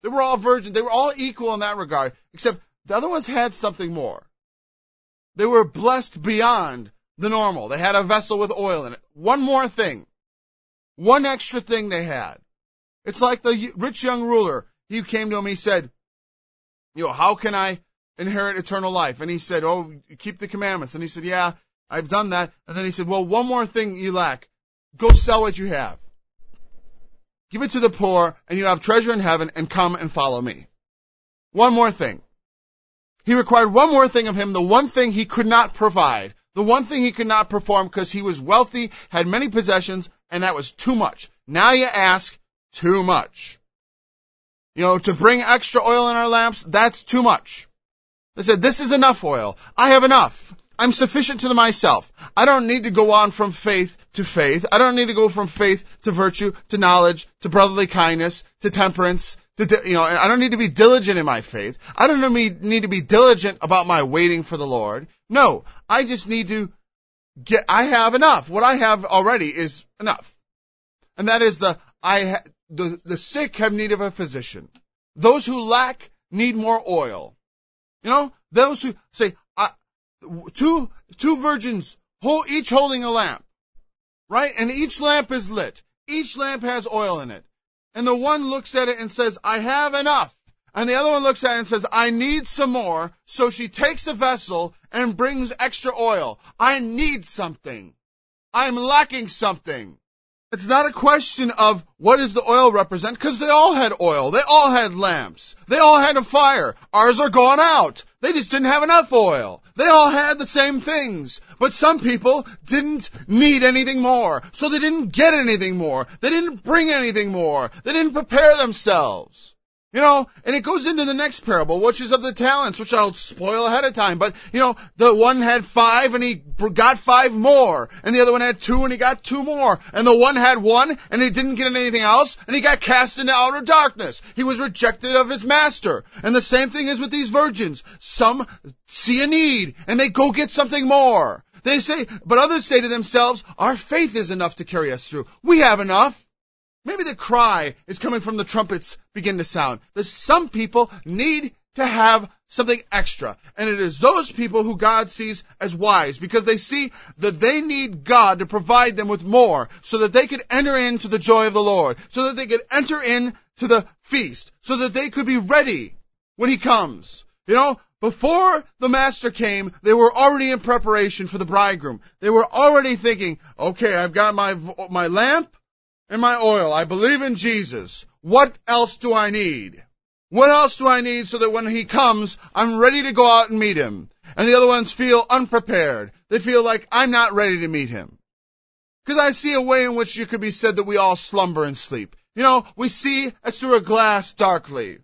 They were all virgins. They were all equal in that regard, except the other ones had something more. They were blessed beyond the normal. They had a vessel with oil in it. One more thing. One extra thing they had. It's like the rich young ruler. He came to him, he said, how can I inherit eternal life? And he said, keep the commandments. And he said, yeah, I've done that. And then he said, well, one more thing you lack. Go sell what you have. Give it to the poor, and you have treasure in heaven, and come and follow me. One more thing. He required one more thing of him, the one thing he could not provide, the one thing he could not perform because he was wealthy, had many possessions, and that was too much. Now you ask, too much. To bring extra oil in our lamps, that's too much. They said, this is enough oil. I have enough. I'm sufficient to myself. I don't need to go on from faith to faith. I don't need to go from faith to virtue, to knowledge, to brotherly kindness, to temperance. I don't need to be diligent in my faith. I don't need to be diligent about my waiting for the Lord. No, I just need to I have enough. What I have already is enough. And that is the sick have need of a physician. Those who lack need more oil. Those who say, two virgins, each holding a lamp, right? And each lamp is lit. Each lamp has oil in it. And the one looks at it and says, I have enough. And the other one looks at it and says, I need some more. So she takes a vessel and brings extra oil. I need something. I'm lacking something. It's not a question of what does the oil represent, because they all had oil. They all had lamps. They all had a fire. Ours are gone out. They just didn't have enough oil. They all had the same things. But some people didn't need anything more, so they didn't get anything more. They didn't bring anything more. They didn't prepare themselves. And it goes into the next parable, which is of the talents, which I'll spoil ahead of time. But, the one had 5 and he got 5 more. And the other one had 2 and he got 2 more. And the one had 1 and he didn't get anything else and he got cast into outer darkness. He was rejected of his master. And the same thing is with these virgins. Some see a need and they go get something more. But others say to themselves, our faith is enough to carry us through. We have enough. Maybe the cry is coming from the trumpets begin to sound. That some people need to have something extra. And it is those people who God sees as wise, because they see that they need God to provide them with more so that they could enter into the joy of the Lord, so that they could enter into the feast, so that they could be ready when he comes. Before the master came, they were already in preparation for the bridegroom. They were already thinking, okay, I've got my lamp and my oil. I believe in Jesus. What else do I need? What else do I need so that when he comes, I'm ready to go out and meet him? And the other ones feel unprepared. They feel like I'm not ready to meet him. Because I see a way in which it could be said that we all slumber and sleep. We see as through a glass darkly.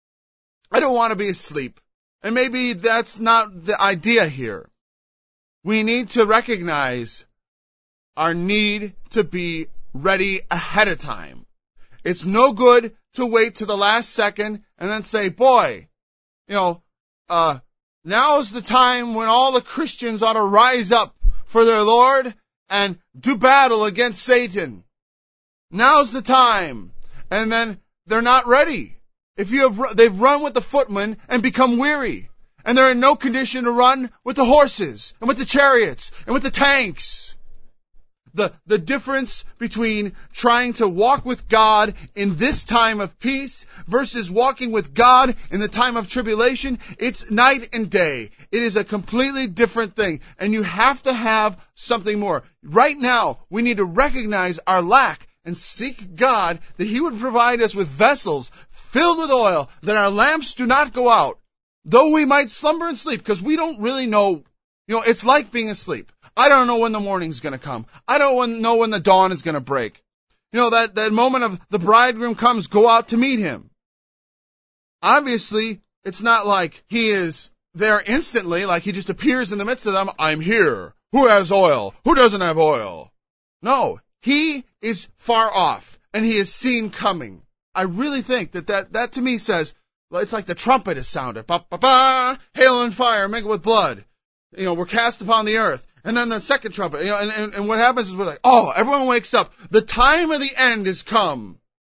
I don't want to be asleep. And maybe that's not the idea here. We need to recognize our need to be ready ahead of time. It's no good to wait to the last second and then say, boy, now's the time when all the Christians ought to rise up for their Lord and do battle against Satan. Now's the time. And then they're not ready. They've run with the footmen and become weary. And they're in no condition to run with the horses and with the chariots and with the tanks. The difference between trying to walk with God in this time of peace versus walking with God in the time of tribulation, it's night and day. It is a completely different thing. And you have to have something more. Right now, we need to recognize our lack and seek God that he would provide us with vessels filled with oil, that our lamps do not go out, though we might slumber and sleep, because we don't really know. It's like being asleep. I don't know when the morning's going to come. I don't know when the dawn is going to break. That moment of the bridegroom comes, go out to meet him. Obviously, it's not like he is there instantly, like he just appears in the midst of them. I'm here. Who has oil? Who doesn't have oil? No, he is far off, and he is seen coming. I really think that to me says, it's like the trumpet is sounded. Ba, ba, ba, hail and fire mingled with blood. We're cast upon the earth. And then the second trumpet, and what happens is we're like, everyone wakes up. The time of the end is come.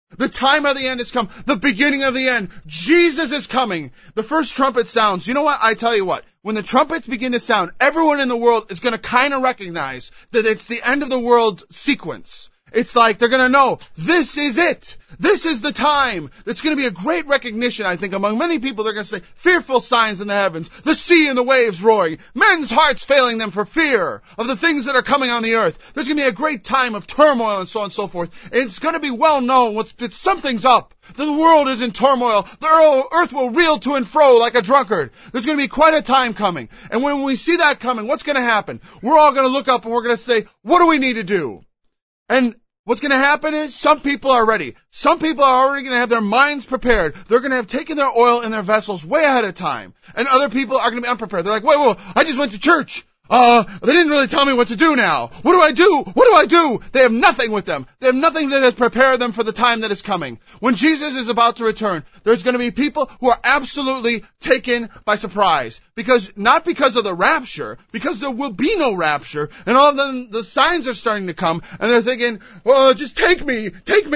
The time of the end has come. The beginning of the end. Jesus is coming. The first trumpet sounds. You know what? I tell you what. When the trumpets begin to sound, everyone in the world is going to kind of recognize that it's the end of the world sequence. It's like they're going to know, this is it. This is the time. It's going to be a great recognition, I think, among many people. They're going to say, fearful signs in the heavens, the sea and the waves roaring, men's hearts failing them for fear of the things that are coming on the earth. There's going to be a great time of turmoil and so on and so forth. It's going to be well known that something's up. The world is in turmoil. The earth will reel to and fro like a drunkard. There's going to be quite a time coming. And when we see that coming, what's going to happen? We're all going to look up and we're going to say, what do we need to do? And what's going to happen is some people are ready. Some people are already going to have their minds prepared. They're going to have taken their oil in their vessels way ahead of time. And other people are going to be unprepared. They're like, wait, I just went to church. They didn't really tell me what to do now. What do I do? What do I do? They have nothing with them. They have nothing that has prepared them for the time that is coming. When Jesus is about to return, there's going to be people who are absolutely taken by surprise. Not because of the rapture, because there will be no rapture, and all of them, the signs are starting to come, and they're thinking, well, just take me.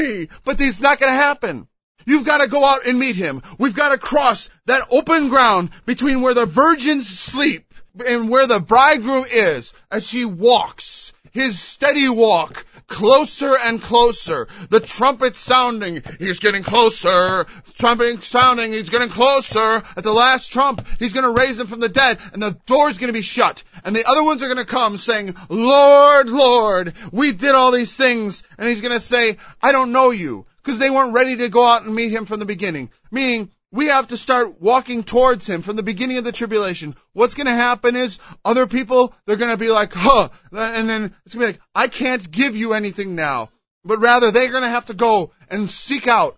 But it's not going to happen. You've got to go out and meet him. We've got to cross that open ground between where the virgins sleep and where the bridegroom is as he walks, his steady walk, closer and closer. The trumpet sounding, he's getting closer. Trumpet sounding, he's getting closer. At the last trump, he's going to raise him from the dead, and the door's going to be shut. And the other ones are going to come saying, Lord, Lord, we did all these things. And he's going to say, I don't know you, because they weren't ready to go out and meet him from the beginning. Meaning, we have to start walking towards him from the beginning of the tribulation. What's going to happen is other people, they're going to be like, and then it's going to be like, I can't give you anything now. But rather, they're going to have to go and seek out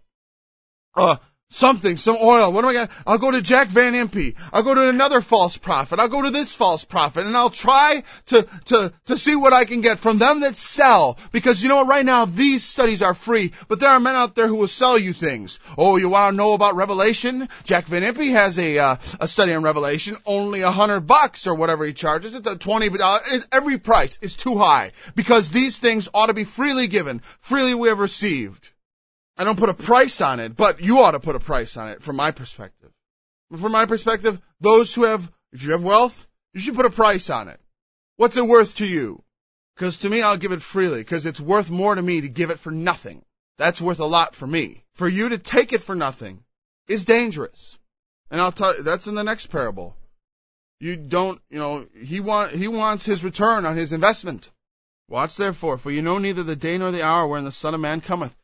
something, some oil. What am I going to? I'll go to Jack Van Impe. I'll go to another false prophet. I'll go to this false prophet, and I'll try to see what I can get from them that sell. Because you know what? Right now, these studies are free, but there are men out there who will sell you things. Oh, you want to know about Revelation? Jack Van Impe has a study on Revelation, only $100 or whatever he charges. It's $20. Every price is too high because these things ought to be freely given, freely we have received. I don't put a price on it, but you ought to put a price on it from my perspective. From my perspective, if you have wealth, you should put a price on it. What's it worth to you? Because to me, I'll give it freely, because it's worth more to me to give it for nothing. That's worth a lot for me. For you to take it for nothing is dangerous. And I'll tell you, that's in the next parable. He wants his return on his investment. Watch therefore, for you know neither the day nor the hour wherein the Son of Man cometh.